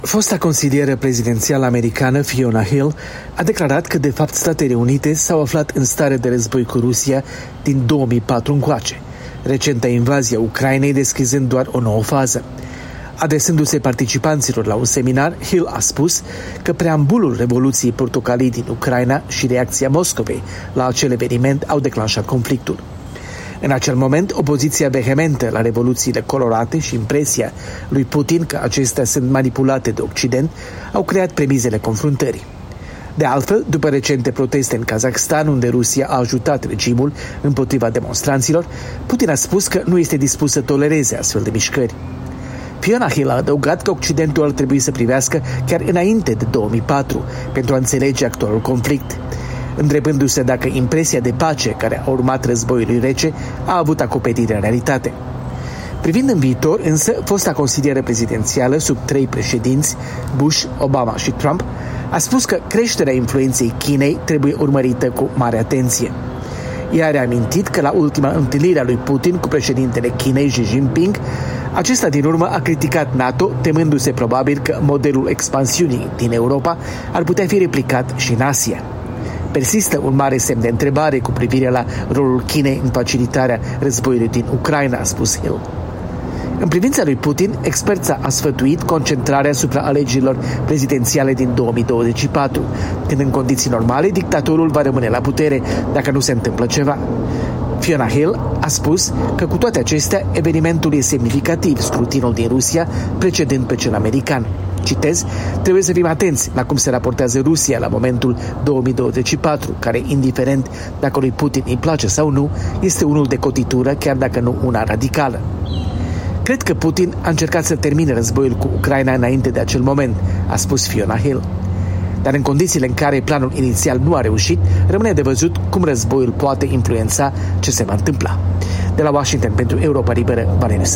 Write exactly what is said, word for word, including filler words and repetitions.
Fosta consilieră prezidențială americană Fiona Hill a declarat că de fapt Statele Unite s-au aflat în stare de război cu Rusia din două mii patru încoace, recenta invazie a Ucrainei deschizând doar o nouă fază. Adresându-se participanților la un seminar, Hill a spus că preambulul Revoluției Portocalii din Ucraina și reacția Moscovei la acel eveniment au declanșat conflictul. În acel moment, opoziția vehementă la revoluțiile colorate și impresia lui Putin că acestea sunt manipulate de Occident au creat premizele confruntării. De altfel, după recente proteste în Kazakhstan, unde Rusia a ajutat regimul împotriva demonstranților, Putin a spus că nu este dispus să tolereze astfel de mișcări. Fiona Hill a adăugat că Occidentul ar trebui să privească chiar înainte de două mii patru pentru a înțelege actualul conflict, întrebându-se dacă impresia de pace care a urmat războiului rece a avut acoperire în realitate. Privind în viitor, însă, fosta consilieră prezidențială sub trei președinți, Bush, Obama și Trump, a spus că creșterea influenței Chinei trebuie urmărită cu mare atenție. Ea a reamintit că la ultima întâlnire a lui Putin cu președintele Chinei Xi Jinping, acesta din urmă a criticat NATO, temându-se probabil că modelul expansiunii din Europa ar putea fi replicat și în Asia. Persistă un mare semn de întrebare cu privire la rolul Chinei în facilitarea războiului din Ucraina, a spus Hill. În privința lui Putin, experța a sfătuit concentrarea asupra alegerilor prezidențiale din două mii douăzeci și patru, când în condiții normale dictatorul va rămâne la putere dacă nu se întâmplă ceva. Fiona Hill a spus că cu toate acestea, evenimentul e semnificativ, scrutinul din Rusia precedând pe cel american. Citez, trebuie să fim atenți la cum se raportează Rusia la momentul două mii douăzeci și patru, care, indiferent dacă lui Putin îi place sau nu, este unul de cotitură, chiar dacă nu una radicală. Cred că Putin a încercat să termine războiul cu Ucraina înainte de acel moment, a spus Fiona Hill. Dar în condițiile în care planul inițial nu a reușit, rămâne de văzut cum războiul poate influența ce se va întâmpla. De la Washington pentru Europa Liberă, Valeriu